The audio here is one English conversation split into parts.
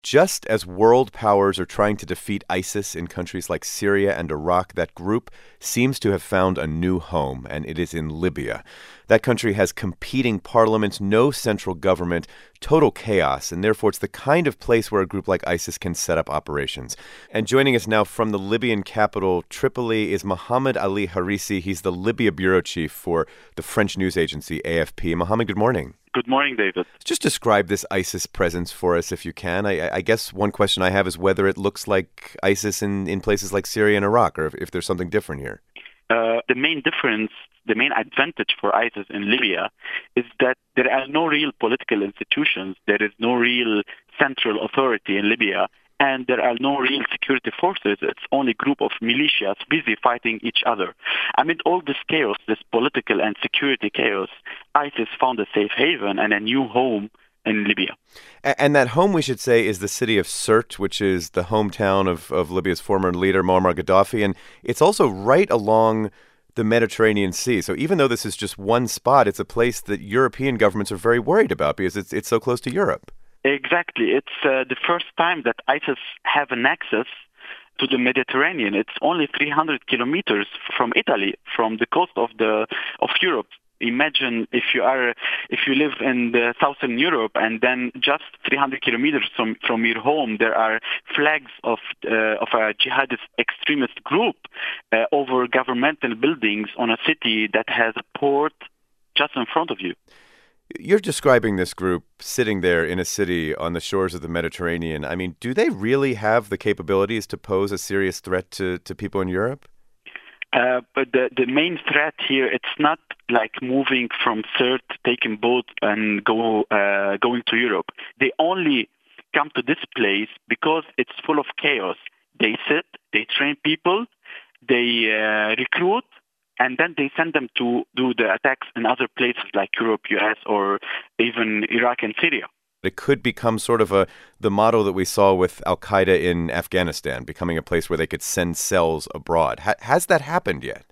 Just as world powers are trying to defeat ISIS in countries like Syria and Iraq, that group seems to have found a new home, and it is in Libya. That country has competing parliaments, no central government, total chaos, and therefore it's the kind of place where a group like ISIS can set up operations. And joining us now from the Libyan capital, Tripoli, is Mohammed Ali Harisi. He's the Libya bureau chief for the French news agency AFP. Mohammed, good morning. Good morning, David. Just describe this ISIS presence for us if you can. I guess one question I have is whether it looks like ISIS in places like Syria and Iraq, or if there's something different here. The main difference, the main advantage for ISIS in Libya is that there are no real political institutions. There is no real central authority in Libya. And there are no real security forces. It's only a group of militias busy fighting each other. Amid all this chaos, this political and security chaos, ISIS found a safe haven and a new home in Libya. And that home, we should say, is the city of Sirte, which is the hometown of Libya's former leader, Muammar Gaddafi. And it's also right along the Mediterranean Sea. So even though this is just one spot, it's a place that European governments are very worried about because it's so close to Europe. Exactly. It's the first time that ISIS have an access to the Mediterranean. It's only 300 kilometers from Italy, from the coast of Europe. Imagine if you live in the southern Europe and then just 300 kilometers from your home, there are flags of a jihadist extremist group over governmental buildings on a city that has a port just in front of you. You're describing this group sitting there in a city on the shores of the Mediterranean. I mean, do they really have the capabilities to pose a serious threat to people in Europe? But the main threat here, it's not like moving from Sirte, taking boat and going to Europe. They only come to this place because it's full of chaos. They sit, they train people, they recruit, and then they send them to do the attacks in other places like Europe, US, or even Iraq and Syria. It could become sort of the model that we saw with al-Qaeda in Afghanistan, becoming a place where they could send cells abroad. Has that happened yet?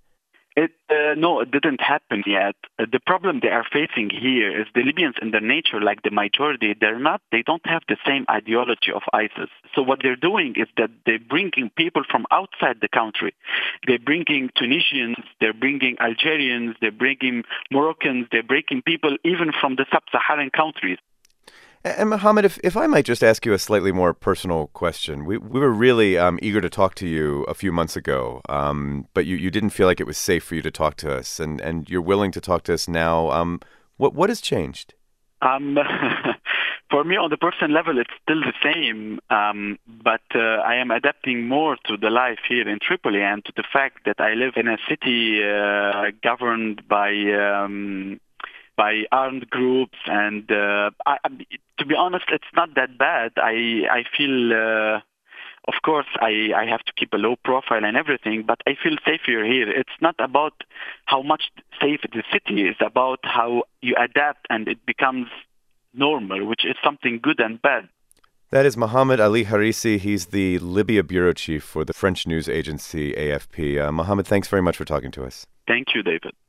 No, it didn't happen yet. The problem they are facing here is the Libyans in their nature, like the majority, they don't have the same ideology of ISIS. So what they're doing is that they're bringing people from outside the country. They're bringing Tunisians, they're bringing Algerians, they're bringing Moroccans, they're bringing people even from the sub-Saharan countries. And Mohammed, if I might just ask you a slightly more personal question. We were really eager to talk to you a few months ago, but you didn't feel like it was safe for you to talk to us, and you're willing to talk to us now. What has changed? For me, on the personal level, it's still the same, but I am adapting more to the life here in Tripoli and to the fact that I live in a city governed by armed groups, and to be honest, it's not that bad. I feel, of course, I have to keep a low profile and everything, but I feel safer here. It's not about how much safe the city is, about how you adapt and it becomes normal, which is something good and bad. That is Mohammed Ali Harisi. He's the Libya bureau chief for the French news agency AFP. Mohammed, thanks very much for talking to us. Thank you, David.